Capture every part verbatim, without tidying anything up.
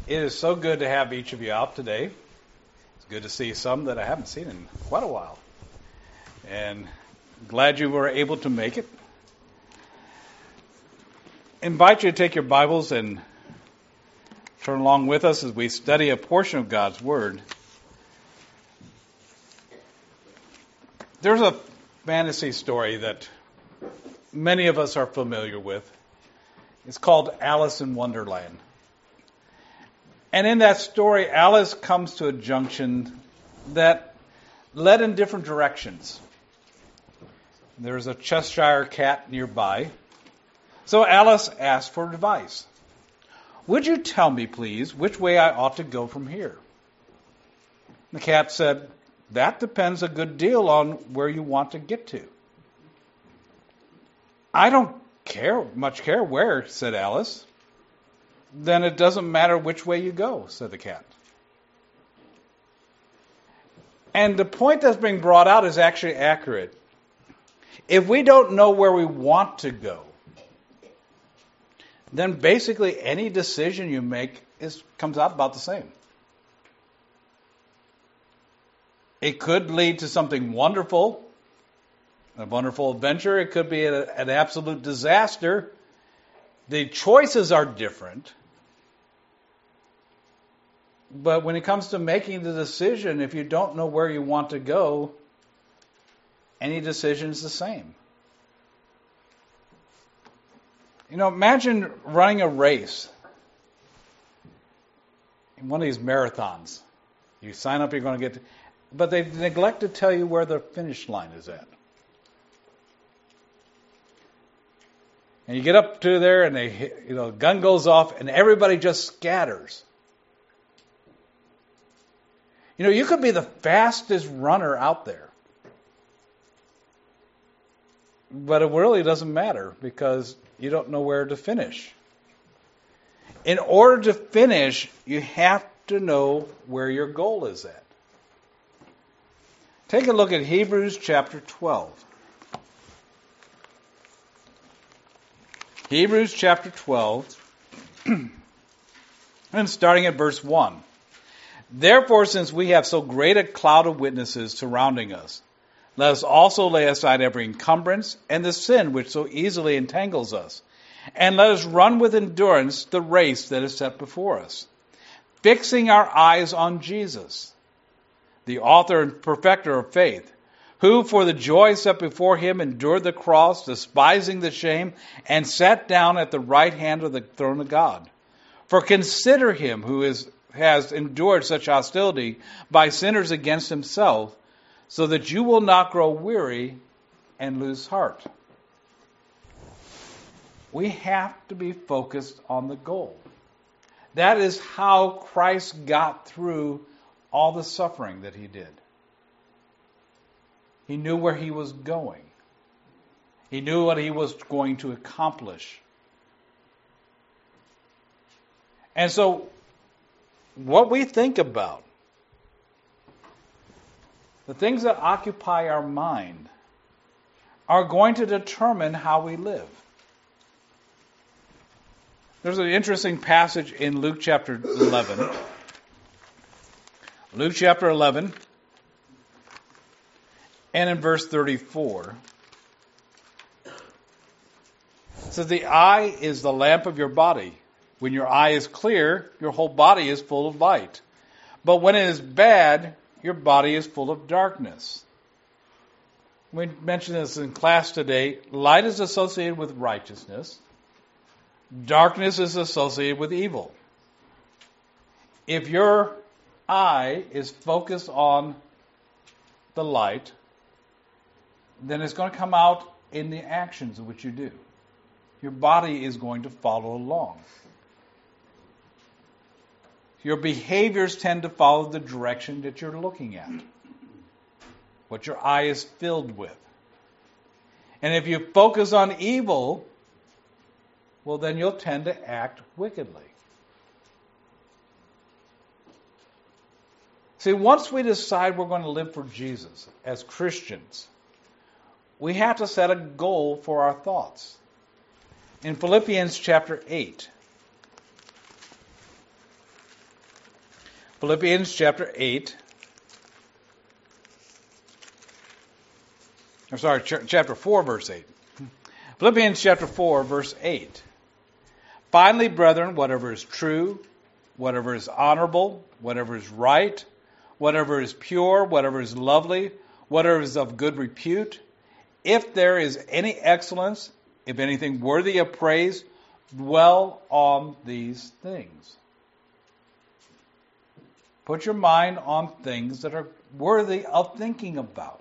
It is so good to have each of you out today. It's good to see some that I haven't seen in quite a while. And glad you were able to make it. I invite you to take your Bibles and turn along with us as we study a portion of God's Word. There's a fantasy story that many of us are familiar with. It's called Alice in Wonderland. And in that story, Alice comes to a junction that led in different directions. There's a Cheshire cat nearby. So Alice asked for advice. Would you tell me, please, which way I ought to go from here? The cat said, that depends a good deal on where you want to get to. I don't care, much care where, said Alice. Then it doesn't matter which way you go, said the cat. And the point that's being brought out is actually accurate. If we don't know where we want to go, then basically any decision you make is comes out about the same. It could lead to something wonderful, a wonderful adventure. It could be a, an absolute disaster. The choices are different. But when it comes to making the decision, if you don't know where you want to go, any decision is the same. You know, imagine running a race in one of these marathons. You sign up, you're going to get to, but they neglect to tell you where the finish line is at. And you get up to there and they, you know, gun goes off and everybody just scatters. You know, you could be the fastest runner out there. But it really doesn't matter because you don't know where to finish. In order to finish, you have to know where your goal is at. Take a look at Hebrews chapter twelve. Hebrews chapter twelve, and starting at verse one. Therefore, since we have so great a cloud of witnesses surrounding us, let us also lay aside every encumbrance and the sin which so easily entangles us, and let us run with endurance the race that is set before us, fixing our eyes on Jesus, the author and perfecter of faith, who for the joy set before him endured the cross, despising the shame, and sat down at the right hand of the throne of God. For consider him who is has endured such hostility by sinners against himself, so that you will not grow weary and lose heart. We have to be focused on the goal. That is how Christ got through all the suffering that he did. He knew where he was going. He knew what he was going to accomplish. And so, what we think about, the things that occupy our mind, are going to determine how we live. There's an interesting passage in Luke chapter eleven. Luke chapter eleven, and in verse thirty-four. It says, the eye is the lamp of your body. When your eye is clear, your whole body is full of light. But when it is bad, your body is full of darkness. We mentioned this in class today. Light is associated with righteousness. Darkness is associated with evil. If your eye is focused on the light, then it's going to come out in the actions of which you do. Your body is going to follow along. Your behaviors tend to follow the direction that you're looking at, what your eye is filled with. And if you focus on evil, well, then you'll tend to act wickedly. See, once we decide we're going to live for Jesus as Christians, we have to set a goal for our thoughts. In Philippians chapter eight, Philippians chapter eight. I'm sorry, ch- chapter four, verse eight. Philippians chapter four, verse eight. Finally, brethren, whatever is true, whatever is honorable, whatever is right, whatever is pure, whatever is lovely, whatever is of good repute, if there is any excellence, if anything worthy of praise, dwell on these things. Put your mind on things that are worthy of thinking about.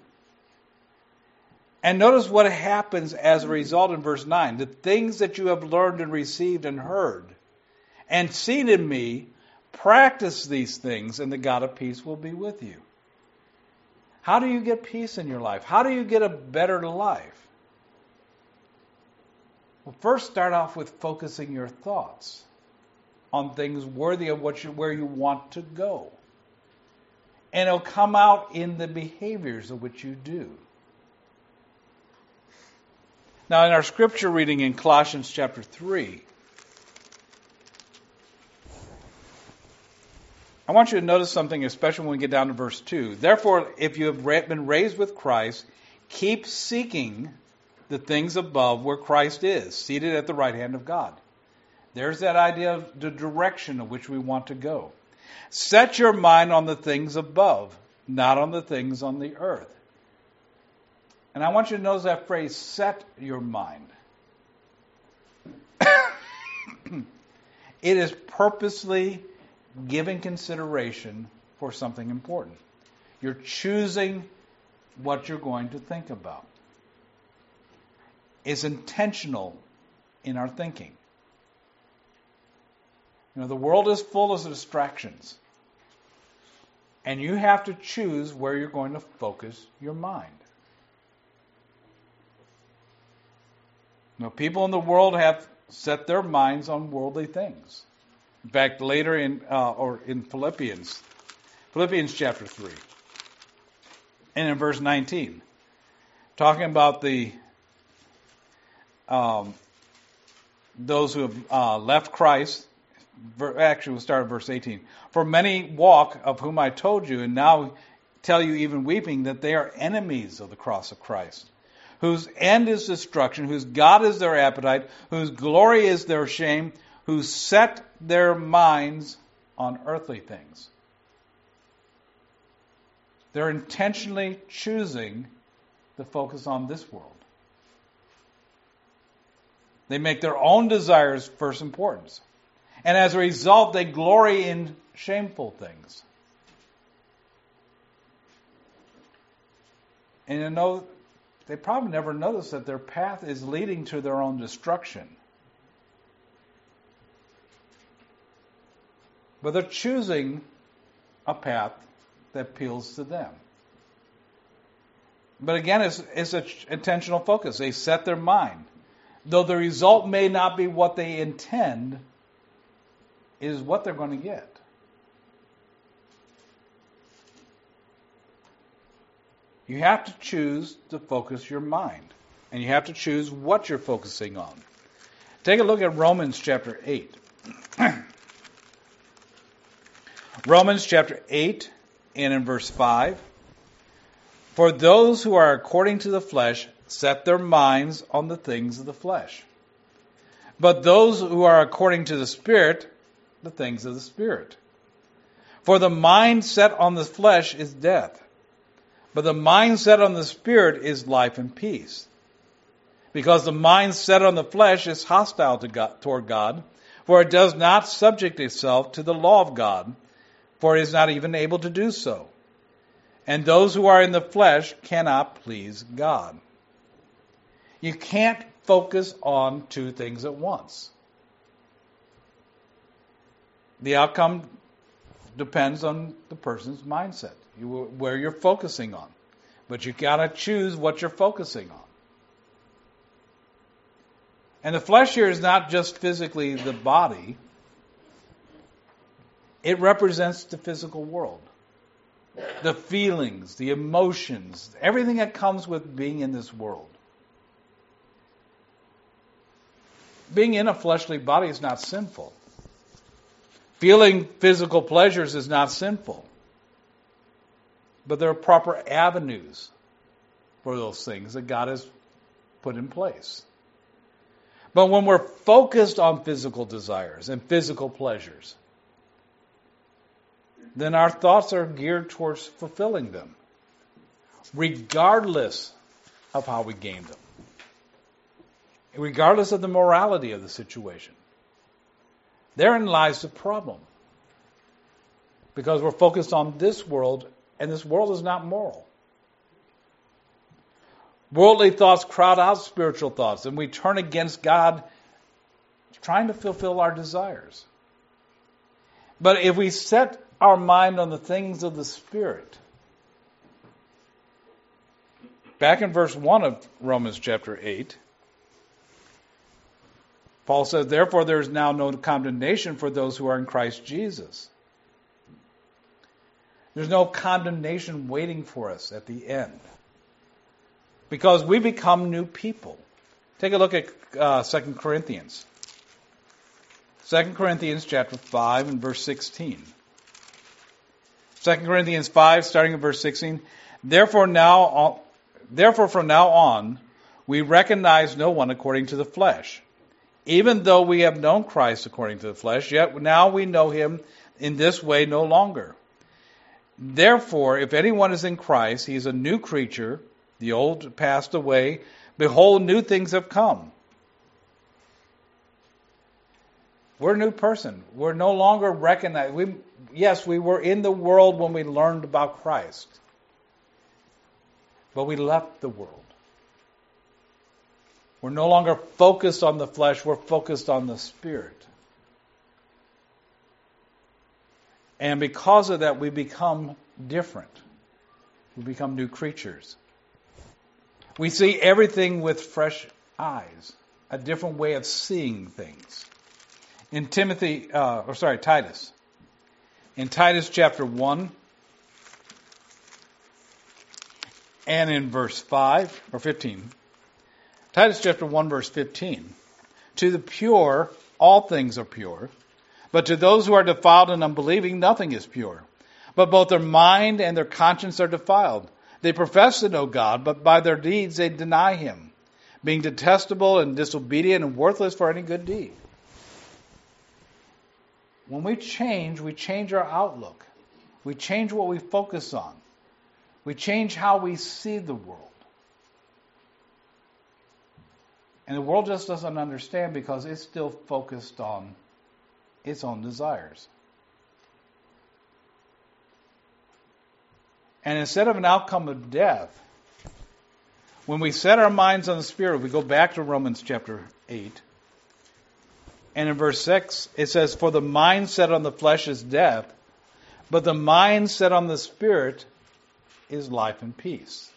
And notice what happens as a result in verse nine. The things that you have learned and received and heard and seen in me, practice these things, and the God of peace will be with you. How do you get peace in your life? How do you get a better life? Well, first start off with focusing your thoughts on things worthy of what you, where you want to go. And it'll come out in the behaviors of which you do. Now, in our scripture reading in Colossians chapter three, I want you to notice something, especially when we get down to verse two. Therefore, if you have been raised with Christ, keep seeking the things above where Christ is, seated at the right hand of God. There's that idea of the direction of which we want to go. Set your mind on the things above, not on the things on the earth. And I want you to notice that phrase, set your mind. It is purposely giving consideration for something important. You're choosing what you're going to think about. It's intentional in our thinking. You know, the world is full of distractions. And you have to choose where you're going to focus your mind. You know, people in the world have set their minds on worldly things. In fact, later in uh, or in Philippians, Philippians chapter three, and in verse nineteen, talking about the um, those who have uh, left Christ. Actually, we'll start at verse eighteen. For many walk, of whom I told you, and now tell you even weeping, that they are enemies of the cross of Christ, whose end is destruction, whose God is their appetite, whose glory is their shame, who set their minds on earthly things. They're intentionally choosing to focus on this world. They make their own desires first importance. And as a result, they glory in shameful things. And you know, they probably never notice that their path is leading to their own destruction. But they're choosing a path that appeals to them. But again, it's, it's an intentional focus. They set their mind. Though the result may not be what they intend, it is what they're going to get. You have to choose to focus your mind. And you have to choose what you're focusing on. Take a look at Romans chapter eight. Romans chapter eight and in verse five. For those who are according to the flesh set their minds on the things of the flesh. But those who are according to the Spirit, the things of the Spirit. For the mind set on the flesh is death, but the mind set on the Spirit is life and peace. Because the mind set on the flesh is hostile to God, toward God, for it does not subject itself to the law of God, for it is not even able to do so. And those who are in the flesh cannot please God. You can't focus on two things at once. The outcome depends on the person's mindset, you, where you're focusing on. But you got to choose what you're focusing on. And the flesh here is not just physically the body. It represents the physical world. The feelings, the emotions, everything that comes with being in this world. Being in a fleshly body is not sinful. Feeling physical pleasures is not sinful. But there are proper avenues for those things that God has put in place. But when we're focused on physical desires and physical pleasures, then our thoughts are geared towards fulfilling them, regardless of how we gain them, regardless of the morality of the situation. Therein lies the problem. Because we're focused on this world, and this world is not moral. Worldly thoughts crowd out spiritual thoughts, and we turn against God trying to fulfill our desires. But if we set our mind on the things of the Spirit, back in verse one of Romans chapter eight, Paul says, therefore there is now no condemnation for those who are in Christ Jesus. There's no condemnation waiting for us at the end. Because we become new people. Take a look at uh, Second Corinthians. Second Corinthians chapter five and verse sixteen. Second Corinthians five, starting in verse sixteen. Therefore now, therefore from now on, we recognize no one according to the flesh. Even though we have known Christ according to the flesh, yet now we know him in this way no longer. Therefore, if anyone is in Christ, he is a new creature. The old passed away. Behold, new things have come. We're a new person. We're no longer recognized. We, yes, we were in the world when we learned about Christ. But we left the world. We're no longer focused on the flesh. We're focused on the Spirit. And because of that, we become different. We become new creatures. We see everything with fresh eyes, a different way of seeing things. In Timothy, uh, or sorry, Titus. In Titus chapter one, and in verse five, or fifteen. Titus chapter one, verse fifteen. To the pure, all things are pure. But to those who are defiled and unbelieving, nothing is pure. But both their mind and their conscience are defiled. They profess to know God, but by their deeds they deny him, being detestable and disobedient and worthless for any good deed. When we change, we change our outlook. We change what we focus on. We change how we see the world. And the world just doesn't understand because it's still focused on its own desires. And instead of an outcome of death, when we set our minds on the Spirit, we go back to Romans chapter eight. And in verse six, it says, for the mind set on the flesh is death, but the mind set on the Spirit is life and peace.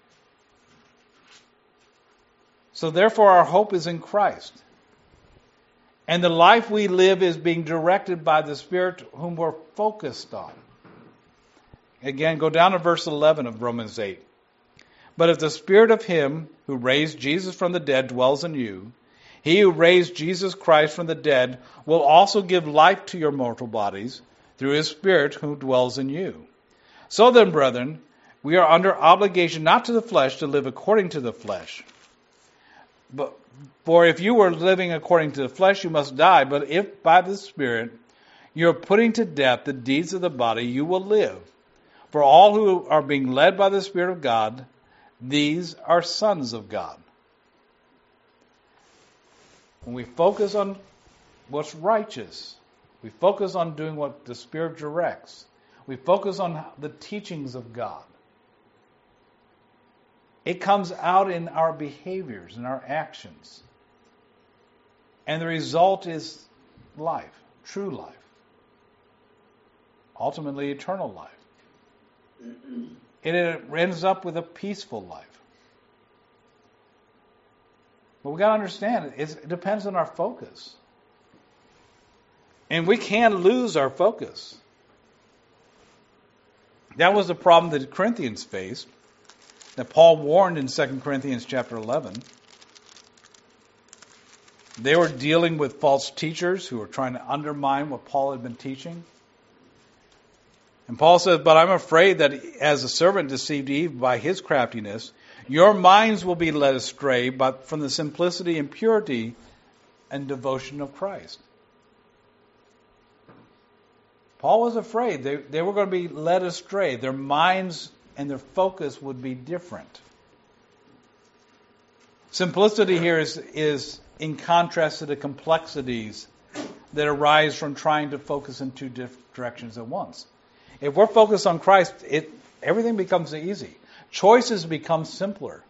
So therefore our hope is in Christ. And the life we live is being directed by the Spirit whom we're focused on. Again, go down to verse eleven of Romans eight. But if the Spirit of him who raised Jesus from the dead dwells in you, he who raised Jesus Christ from the dead will also give life to your mortal bodies through his Spirit who dwells in you. So then, brethren, we are under obligation not to the flesh to live according to the flesh. But for if you were living according to the flesh, you must die. But if by the Spirit you are putting to death the deeds of the body, you will live. For all who are being led by the Spirit of God, these are sons of God. When we focus on what's righteous, we focus on doing what the Spirit directs, we focus on the teachings of God, it comes out in our behaviors and our actions. And the result is life, true life. Ultimately, eternal life. It ends up with a peaceful life. But we got to understand, it depends on our focus. And we can lose our focus. That was the problem that the Corinthians faced, that Paul warned in Second Corinthians chapter eleven. They were dealing with false teachers who were trying to undermine what Paul had been teaching. And Paul says, but I'm afraid that as the serpent deceived Eve by his craftiness, your minds will be led astray but from the simplicity and purity and devotion of Christ. Paul was afraid they, they were going to be led astray. Their minds and their focus would be different. Simplicity here is, is in contrast to the complexities that arise from trying to focus in two different directions at once. If we're focused on Christ, it everything becomes easy. Choices become simpler.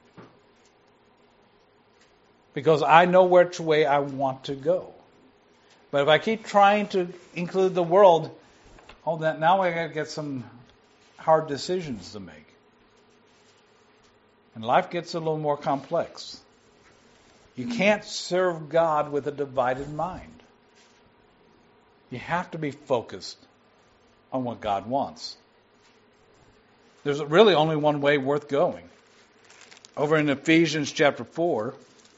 Because I know which way I want to go. But if I keep trying to include the world, oh, that now I got to get some hard decisions to make. And life gets a little more complex. You can't serve God with a divided mind. You have to be focused on what God wants. There's really only one way worth going. Over in Ephesians chapter four,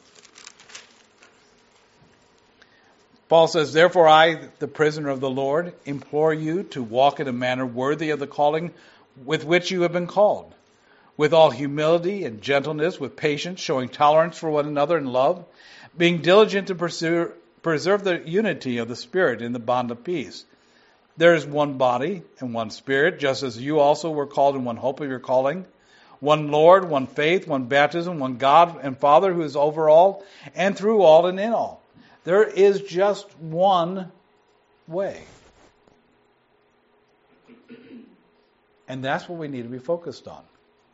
Paul says, therefore I, the prisoner of the Lord, implore you to walk in a manner worthy of the calling with which you have been called, with all humility and gentleness, with patience, showing tolerance for one another in love, being diligent to pursue, preserve the unity of the Spirit in the bond of peace. There is one body and one Spirit, just as you also were called in one hope of your calling, one Lord, one faith, one baptism, one God and Father who is over all and through all and in all. There is just one way. And that's what we need to be focused on.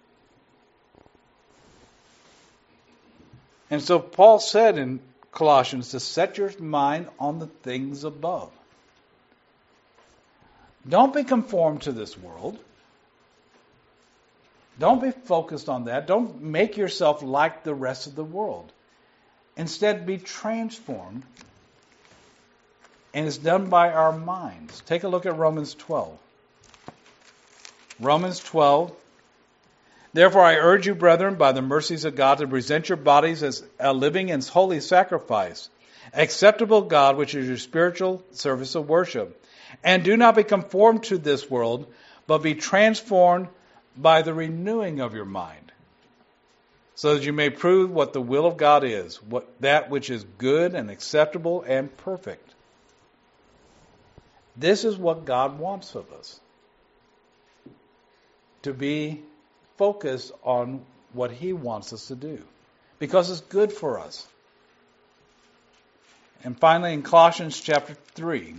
And so Paul said in Colossians to set your mind on the things above. Don't be conformed to this world. Don't be focused on that. Don't make yourself like the rest of the world. Instead, be transformed. And it's done by our minds. Take a look at Romans twelve. Romans twelve. Therefore, I urge you, brethren, by the mercies of God, to present your bodies as a living and holy sacrifice, acceptable to God, which is your spiritual service of worship. And do not be conformed to this world, but be transformed by the renewing of your mind, so that you may prove what the will of God is, what that which is good and acceptable and perfect. This is what God wants of us. To be focused on what He wants us to do. Because it's good for us. And finally, in Colossians chapter three.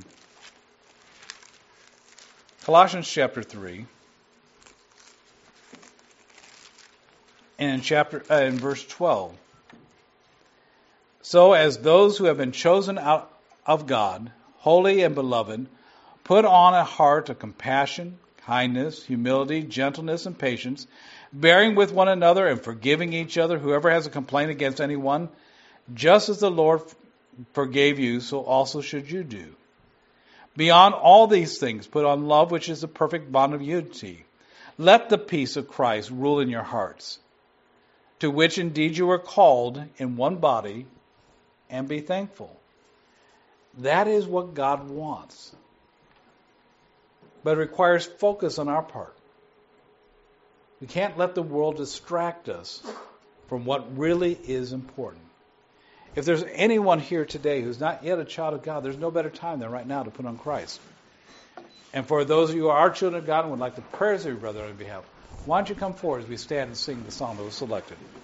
Colossians chapter three. And in chapter uh, in verse twelve. So as those who have been chosen out of God, holy and beloved, put on a heart of compassion, kindness, humility, gentleness, and patience, bearing with one another and forgiving each other, whoever has a complaint against anyone, just as the Lord forgave you, so also should you do. Beyond all these things, put on love, which is the perfect bond of unity. Let the peace of Christ rule in your hearts, to which indeed you were called in one body, and be thankful. That is what God wants. But it requires focus on our part. We can't let the world distract us from what really is important. If there's anyone here today who's not yet a child of God, there's no better time than right now to put on Christ. And for those of you who are children of God and would like to pray as your brother on your behalf, why don't you come forward as we stand and sing the song that was selected.